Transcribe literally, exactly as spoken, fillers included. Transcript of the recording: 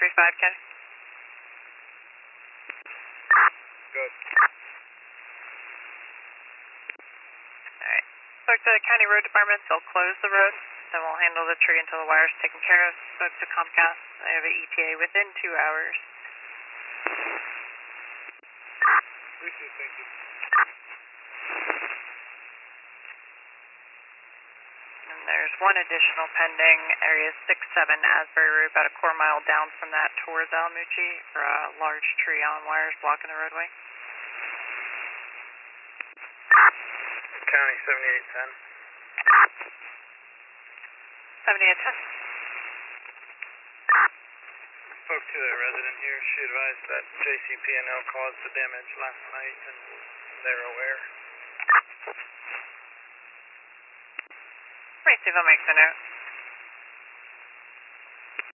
three five, Ken. Good. Alright. Spoke to the county road department, they'll close the road, then we'll handle the tree until the wire's taken care of. Spoke to Comcast, they have an E T A within two hours. Appreciate it, thank you. And there's one additional pending, area six seven Asbury Road, about a quarter mile down from that towards Alamucci, for a large tree on wires blocking the roadway. County seventy-eight ten. seventy-eight ten. Spoke to the resident here. She advised that J C P N L caused the damage last night, and they're aware. Let me see if I'll make the note.